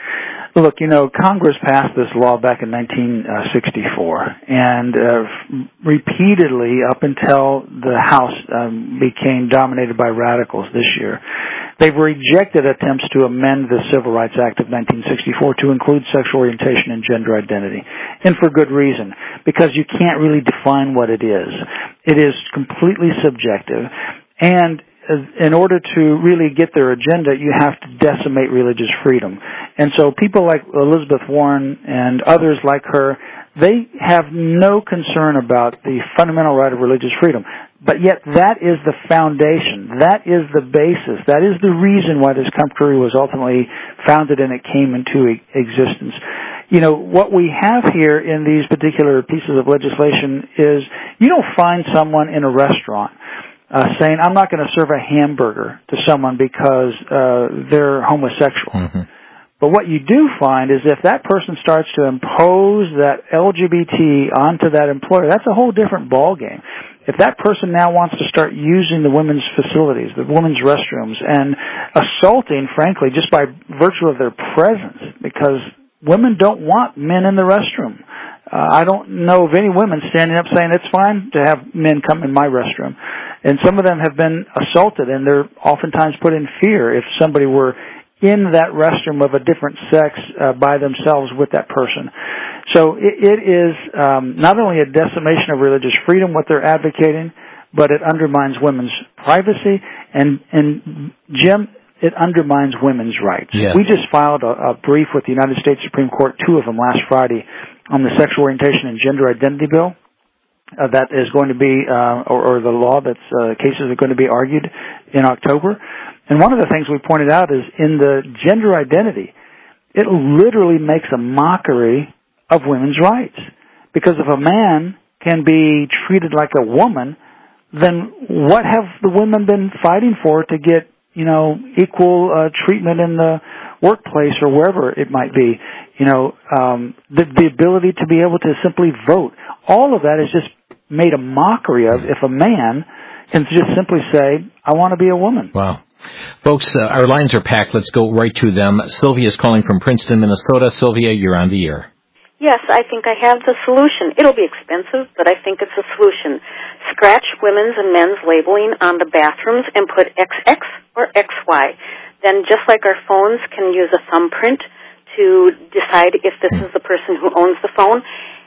Speaker 3: Look, you know, Congress passed this law back in nineteen sixty-four, and uh, repeatedly up until the House um, became dominated by radicals this year, they've rejected attempts to amend the Civil Rights Act of nineteen sixty-four to include sexual orientation and gender identity, and for good reason, because you can't really define what it is. It is completely subjective, and in order to really get their agenda, you have to decimate religious freedom. And so people like Elizabeth Warren and others like her, they have no concern about the fundamental right of religious freedom. But yet that is the foundation. That is the basis. That is the reason why this country was ultimately founded and it came into existence. You know, what we have here in these particular pieces of legislation is you don't find someone in a restaurant Uh, saying, I'm not going to serve a hamburger to someone because uh, they're homosexual. Mm-hmm. But what you do find is if that person starts to impose that L G B T onto that employer, that's a whole different ballgame. If that person now wants to start using the women's facilities, the women's restrooms, and assaulting, frankly, just by virtue of their presence, because women don't want men in the restroom. Uh, I don't know of any women standing up saying it's fine to have men come in my restroom. And some of them have been assaulted, and they're oftentimes put in fear if somebody were in that restroom of a different sex uh, by themselves with that person. So it, it is um, not only a decimation of religious freedom, what they're advocating, but it undermines women's privacy. And, and Jim, it undermines women's rights.
Speaker 2: Yes.
Speaker 3: We just filed a, a brief with the United States Supreme Court, two of them last Friday, on the sexual orientation and gender identity bill. Uh, that is going to be, uh, or, or the law that's, uh, cases are going to be argued in October. And one of the things we pointed out is in the gender identity, it literally makes a mockery of women's rights. Because if a man can be treated like a woman, then what have the women been fighting for to get, you know, equal uh, treatment in the workplace or wherever it might be? You know, um, the, the ability to be able to simply vote. All of that is just made a mockery of if a man can just simply say, I want to be a woman.
Speaker 2: Wow. Folks, uh, our lines are packed. Let's go right to them. Sylvia is calling from Princeton, Minnesota. Sylvia, you're on the air.
Speaker 8: Yes, I think I have the solution. It'll be expensive, but I think it's a solution. Scratch women's and men's labeling on the bathrooms and put X X or X Y. Then just like our phones can use a thumbprint to decide if this is the person who owns the phone,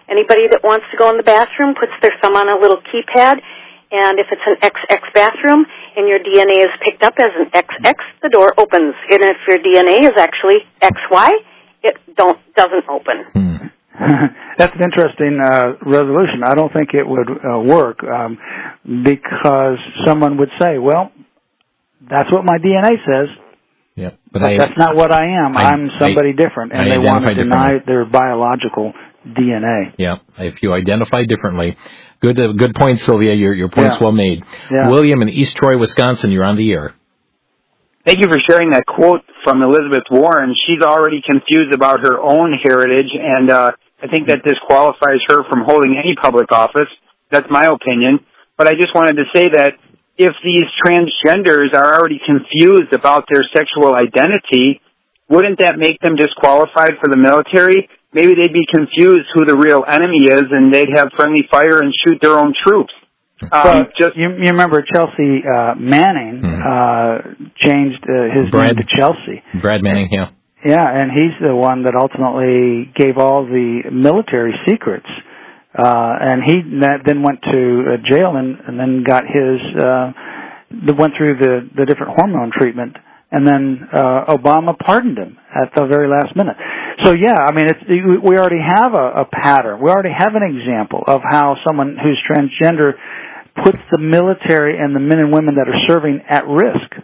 Speaker 8: Anybody that wants to go in the bathroom puts their thumb on a little keypad, and if it's an X X bathroom and your D N A is picked up as an X X, the door opens. And if your D N A is actually X Y, it don't doesn't open.
Speaker 2: Hmm.
Speaker 3: That's an interesting uh, resolution. I don't think it would uh, work um, because someone would say, well, that's what my D N A says.
Speaker 2: Yeah,
Speaker 3: but,
Speaker 2: but I,
Speaker 3: that's not what I am.
Speaker 2: I,
Speaker 3: I'm somebody
Speaker 2: I,
Speaker 3: different, and
Speaker 2: I
Speaker 3: they want to deny
Speaker 2: differently.
Speaker 3: their biological D N A.
Speaker 2: Yeah, if you identify differently. Good uh, good point, Sylvia. Your, your point's
Speaker 3: yeah.
Speaker 2: well made.
Speaker 3: Yeah.
Speaker 2: William in East Troy, Wisconsin, you're on the air.
Speaker 9: Thank you for sharing that quote from Elizabeth Warren. She's already confused about her own heritage, and uh, I think that disqualifies her from holding any public office. That's my opinion. But I just wanted to say that if these transgenders are already confused about their sexual identity, wouldn't that make them disqualified for the military? Maybe they'd be confused who the real enemy is, and they'd have friendly fire and shoot their own troops. Um,
Speaker 3: but just you, you remember Chelsea uh, Manning mm-hmm. uh, changed uh, his
Speaker 2: Brad,
Speaker 3: name to Chelsea.
Speaker 2: Brad Manning, yeah.
Speaker 3: Yeah, and he's the one that ultimately gave all the military secrets. Uh, and he then went to uh, jail and, and then got his, uh, went through the, the different hormone treatment. And then uh, Obama pardoned him at the very last minute. So, yeah, I mean, it's, we already have a, a pattern. We already have an example of how someone who's transgender puts the military and the men and women that are serving at risk.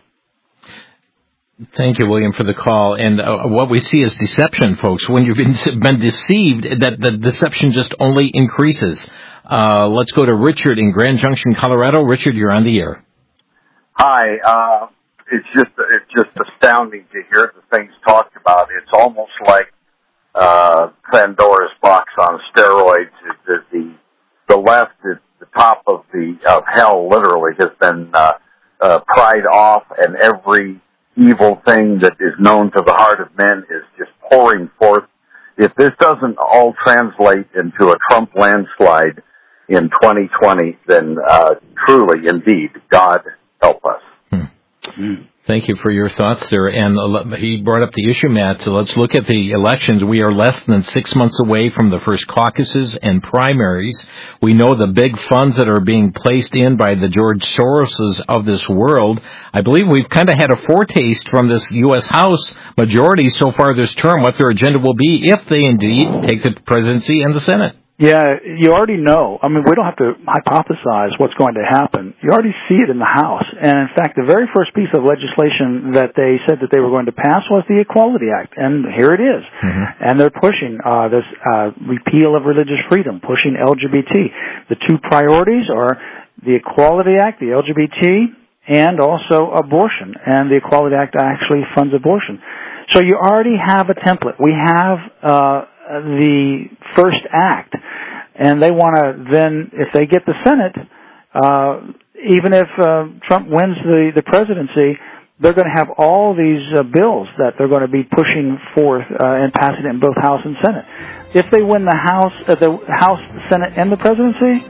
Speaker 2: Thank you, William, for the call. And uh, what we see is deception, folks. When you've been, been deceived, that the deception just only increases. Uh, let's go to Richard in Grand Junction, Colorado. Richard, you're on the air.
Speaker 10: Hi. Uh, it's just it's just astounding to hear the things talked about. It's almost like uh, Pandora's box on steroids. The the, the left, is the top of the of hell, literally has been uh, uh, pried off, and every evil thing that is known to the heart of men is just pouring forth. If this doesn't all translate into a Trump landslide in twenty twenty, then uh, truly, indeed, God help us.
Speaker 2: Hmm. Thank you for your thoughts, sir. And he brought up the issue, Matt. So let's look at the elections. We are less than six months away from the first caucuses and primaries. We know the big funds that are being placed in by the George Soroses of this world. I believe we've kind of had a foretaste from this U S House majority so far this term what their agenda will be if they indeed take the presidency and the Senate.
Speaker 3: Yeah, you already know. I mean, we don't have to hypothesize what's going to happen. You already see it in the House. And in fact, the very first piece of legislation that they said that they were going to pass was the Equality Act. And here it is. Mm-hmm. And they're pushing uh, this uh, repeal of religious freedom, pushing L G B T. The two priorities are the Equality Act, the L G B T, and also abortion. And the Equality Act actually funds abortion. So you already have a template. We have uh the first act, and they want to then, if they get the Senate, uh, even if uh, Trump wins the, the presidency, they're going to have all these uh, bills that they're going to be pushing forth uh, and passing it in both House and Senate. If they win the House, uh, the House, Senate, and the presidency,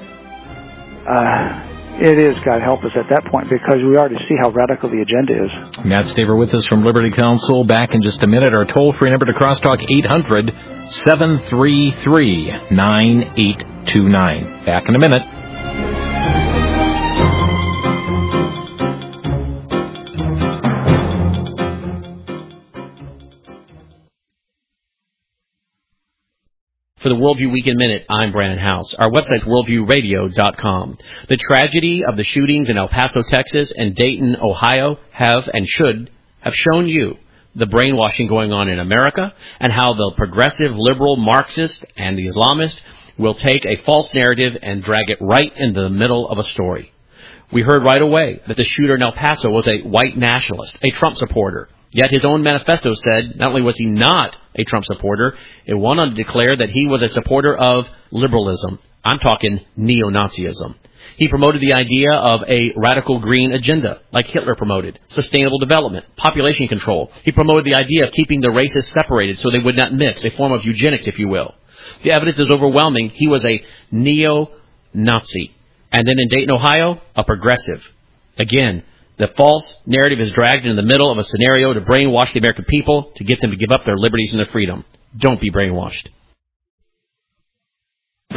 Speaker 3: uh, it is, God help us at that point, because we already see how radical the agenda is.
Speaker 2: Matt Staver with us from Liberty Counsel. Back in just a minute. Our toll-free number to Crosstalk, eight hundred, seven three three, nine eight two nine. Back in a minute.
Speaker 11: For the Worldview Weekend Minute, I'm Brandon House. Our website's worldview radio dot com. The tragedy of the shootings in El Paso, Texas, and Dayton, Ohio have and should have shown you the brainwashing going on in America and how the progressive, liberal, Marxist, and the Islamist will take a false narrative and drag it right into the middle of a story. We heard right away that the shooter in El Paso was a white nationalist, a Trump supporter. Yet his own manifesto said not only was he not a Trump supporter, it went on to declare that he was a supporter of liberalism. I'm talking neo-Nazism. He promoted the idea of a radical green agenda, like Hitler promoted, sustainable development, population control. He promoted the idea of keeping the races separated so they would not mix, a form of eugenics, if you will. The evidence is overwhelming. He was a neo-Nazi. And then in Dayton, Ohio, a progressive. Again, the false narrative is dragged into the middle of a scenario to brainwash the American people, to get them to give up their liberties and their freedom. Don't be brainwashed.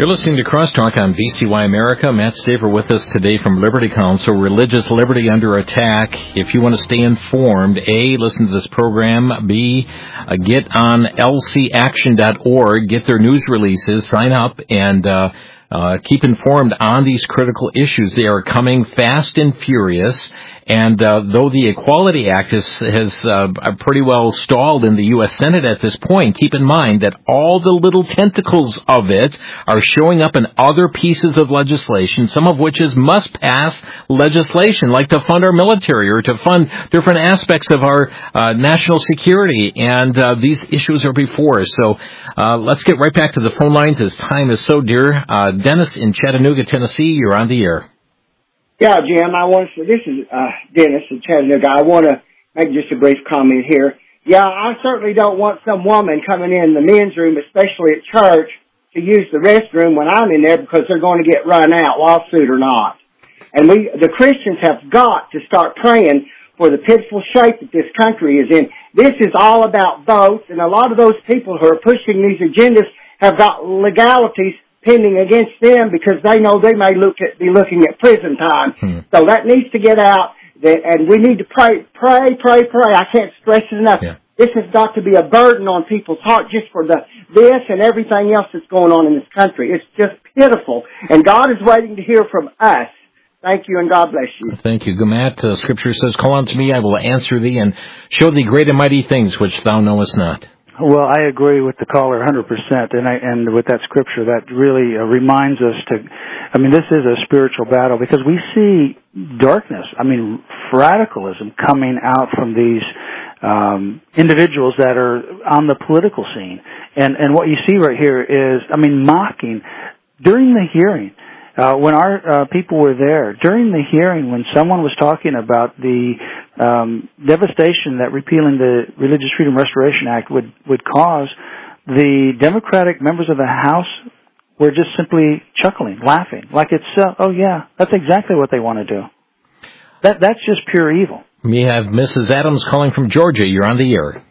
Speaker 2: You're listening to Crosstalk on V C Y America. Matt Staver with us today from Liberty Counsel, Religious Liberty Under Attack. If you want to stay informed, A, listen to this program. B, uh, get on L C action dot org, get their news releases, sign up, and uh, uh, keep informed on these critical issues. They are coming fast and furious. And uh, though the Equality Act is, has uh, pretty well stalled in the U S Senate at this point, keep in mind that all the little tentacles of it are showing up in other pieces of legislation, some of which is must-pass legislation, like to fund our military or to fund different aspects of our uh, national security. And uh, these issues are before us. So uh, let's get right back to the phone lines as time is so dear. Uh, Dennis in Chattanooga, Tennessee, you're on the air.
Speaker 12: Yeah, Jim, I want to, this is uh, Dennis in Chattanooga. I want to make just a brief comment here. Yeah, I certainly don't want some woman coming in the men's room, especially at church, to use the restroom when I'm in there because they're going to get run out, lawsuit or not. And we, the Christians have got to start praying for the pitiful shape that this country is in. This is all about votes, and a lot of those people who are pushing these agendas have got legalities pending against them because they know they may look at, be looking at prison time. Hmm. So that needs to get out, and we need to pray, pray, pray, pray. I can't stress it enough. Yeah. This has got to be a burden on people's heart just for the this and everything else that's going on in this country. It's just pitiful, and God is waiting to hear from us. Thank you, and God bless you.
Speaker 2: Thank you, Matt. Uh, Scripture says, "Call unto me, I will answer thee, and show thee great and mighty things which thou knowest not."
Speaker 3: Well, I agree with the caller one hundred percent, and I, and with that scripture, that really uh, reminds us to, I mean, this is a spiritual battle because we see darkness, I mean, radicalism coming out from these um, individuals that are on the political scene. And, and what you see right here is, I mean, mocking during the hearing. Uh, when our uh, people were there, during the hearing, when someone was talking about the um, devastation that repealing the Religious Freedom Restoration Act would, would cause, the Democratic members of the House were just simply chuckling, laughing, like it's, uh, oh yeah, that's exactly what they want to do. That That's just pure evil.
Speaker 2: We have Missus Adams calling from Georgia. You're on the air.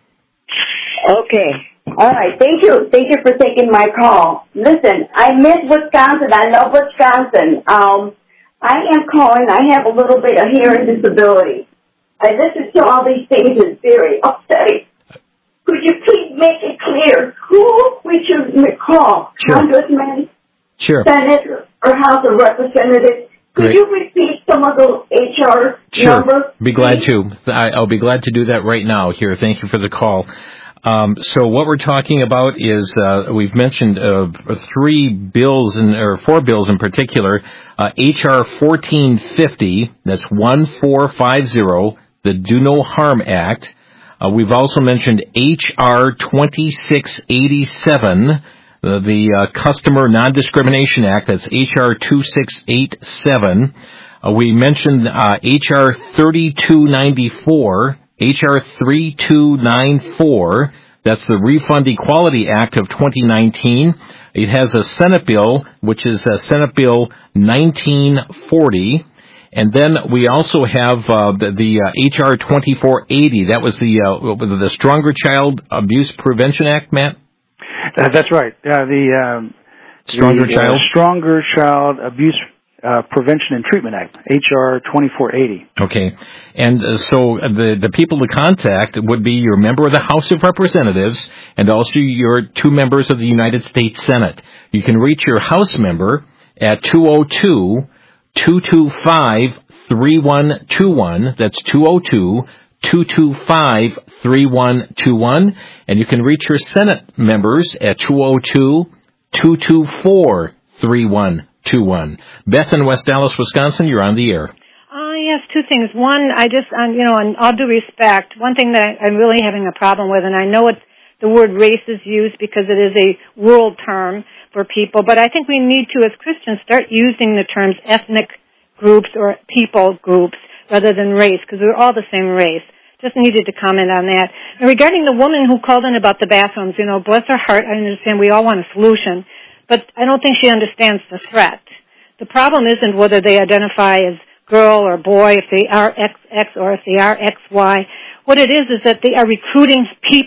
Speaker 13: Okay. All right, thank you. Thank you for taking my call. Listen, I miss Wisconsin. I love Wisconsin. Um, I am calling. I have a little bit of hearing disability. I listen to all these things. It's very upsetting. Could you please make it clear who we should call?
Speaker 2: Sure.
Speaker 13: Congressman,
Speaker 2: sure.
Speaker 13: Senate, or House of Representatives? Could
Speaker 2: Great.
Speaker 13: you repeat some of those H R
Speaker 2: sure.
Speaker 13: numbers?
Speaker 2: Be glad to. I, I'll be glad to do that right now here. Thank you for the call. Um, so what we're talking about is uh, we've mentioned uh, three bills, in, or four bills in particular. Uh, H R fourteen fifty, that's one four five zero, the Do No Harm Act. Uh, we've also mentioned H R twenty-six eighty-seven, uh, the uh, Customer Non-Discrimination Act, that's H R twenty-six eighty-seven. Uh, we mentioned uh, H R thirty-two ninety-four, H R thirty-two ninety-four, that's the Refund Equality Act of twenty nineteen. It has a Senate bill, which is uh, Senate Bill nineteen forty. And then we also have uh, the, the uh, H R twenty-four eighty. That was the uh, the Stronger Child Abuse Prevention Act, Matt?
Speaker 3: Uh, that's right. Uh, the um,
Speaker 2: Stronger
Speaker 3: the,
Speaker 2: Child?
Speaker 3: Uh, Stronger Child Abuse Uh, Prevention and Treatment Act, H R twenty-four eighty.
Speaker 2: Okay. And uh, so the the people to contact would be your member of the House of Representatives and also your two members of the United States Senate. You can reach your House member at two oh two, two two five, three one two one. That's two oh two, two two five, three one two one. And you can reach your Senate members at two oh two, two two four, three one two one. Beth in West Dallas, Wisconsin, you're on the air.
Speaker 14: Uh, yes, two things. One, I just, um, you know, in all due respect, one thing that I, I'm really having a problem with, and I know it's the word race is used because it is a world term for people, but I think we need to, as Christians, start using the terms ethnic groups or people groups rather than race, because we're all the same race. Just needed to comment on that. And regarding the woman who called in about the bathrooms, you know, bless her heart, I understand we all want a solution. But I don't think she understands the threat. The problem isn't whether they identify as girl or boy, if they are X X or if they are X Y. What it is is that they are recruiting people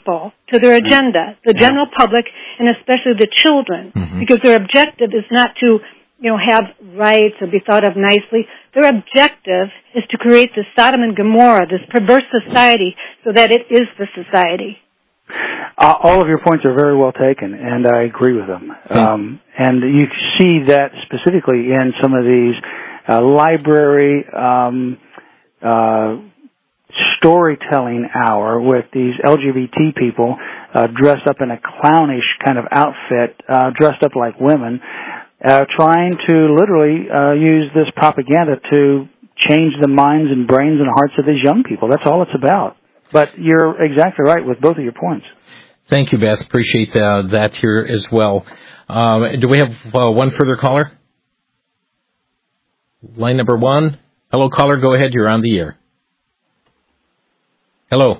Speaker 14: to their agenda, the general public and especially the children, mm-hmm. because their objective is not to, you know, have rights or be thought of nicely. Their objective is to create this Sodom and Gomorrah, this perverse society, so that it is the society.
Speaker 3: Uh, all of your points are very well taken, and I agree with them.
Speaker 2: Okay.
Speaker 3: Um, and you see that specifically in some of these uh, library um, uh, storytelling hour with these L G B T people uh, dressed up in a clownish kind of outfit, uh, dressed up like women, uh, trying to literally uh, use this propaganda to change the minds and brains and hearts of these young people. That's all it's about. But you're exactly right with both of your points.
Speaker 2: Thank you, Beth. Appreciate uh, that here as well. Um, do we have uh, one further caller? Line number one. Hello, caller. Go ahead. You're on the air. Hello.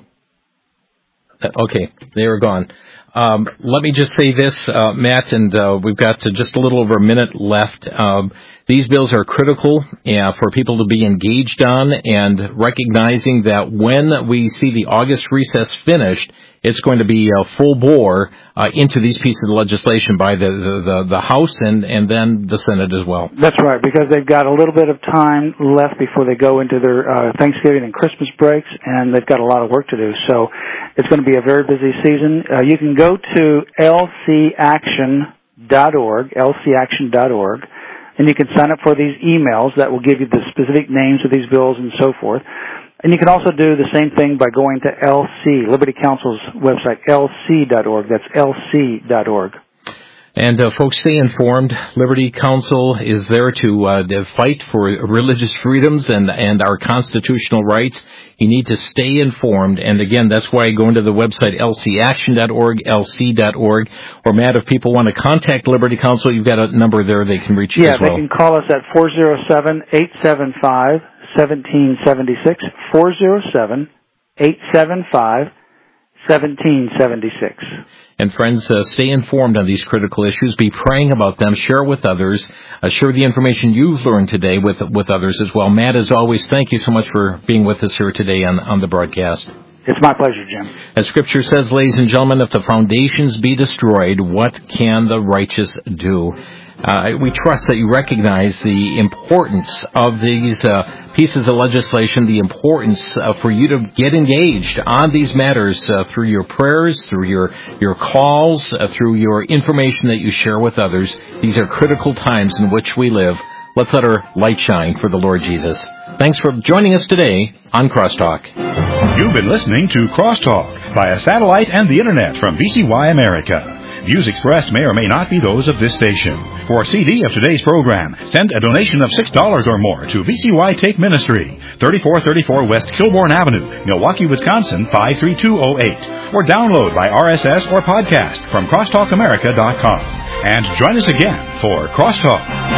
Speaker 2: Uh, okay, they are gone. Um, let me just say this, uh, Matt, and uh, we've got uh, just a little over a minute left. Um, these bills are critical uh, for people to be engaged on, and recognizing that when we see the August recess finished, it's going to be uh, full bore uh, into these pieces of legislation by the, the, the, the House and, and then the Senate as well.
Speaker 3: That's right, because they've got a little bit of time left before they go into their uh, Thanksgiving and Christmas breaks, and they've got a lot of work to do. So it's going to be a very busy season. Uh, you can go to L C action dot org, L C action dot org, and you can sign up for these emails that will give you the specific names of these bills and so forth. And you can also do the same thing by going to L C, Liberty Counsel's website, L C dot org. That's L C dot org.
Speaker 2: And uh, folks, stay informed. Liberty Counsel is there to, uh, to fight for religious freedoms and, and our constitutional rights. You need to stay informed. And again, that's why I go into the website, L C action dot org, L C dot org. Or, Matt, if people want to contact Liberty Counsel, you've got a number there they can reach you
Speaker 3: yeah,
Speaker 2: as well.
Speaker 3: Yeah, they can call us at four oh seven, eight seven five, seventeen seventy-six, four oh seven, eight seven five, seventeen seventy-six.
Speaker 2: And friends, uh, stay informed on these critical issues. Be praying about them. Share with others. Uh, share the information you've learned today with with others as well. Matt, as always, thank you so much for being with us here today on, on the broadcast.
Speaker 3: It's my pleasure, Jim.
Speaker 2: As Scripture says, ladies and gentlemen, if the foundations be destroyed, what can the righteous do? Uh, we trust that you recognize the importance of these uh, pieces of legislation, the importance uh, for you to get engaged on these matters uh, through your prayers, through your, your calls, uh, through your information that you share with others. These are critical times in which we live. Let's let our light shine for the Lord Jesus. Thanks for joining us today on Crosstalk.
Speaker 1: You've been listening to Crosstalk via satellite and the Internet from V C Y America. Views expressed may or may not be those of this station. For a C D of today's program, send a donation of six dollars or more to V C Y Take Ministry, thirty-four thirty-four West Kilbourne Avenue, Milwaukee, Wisconsin, five three two oh eight. Or download by R S S or podcast from crosstalk america dot com. And join us again for Crosstalk.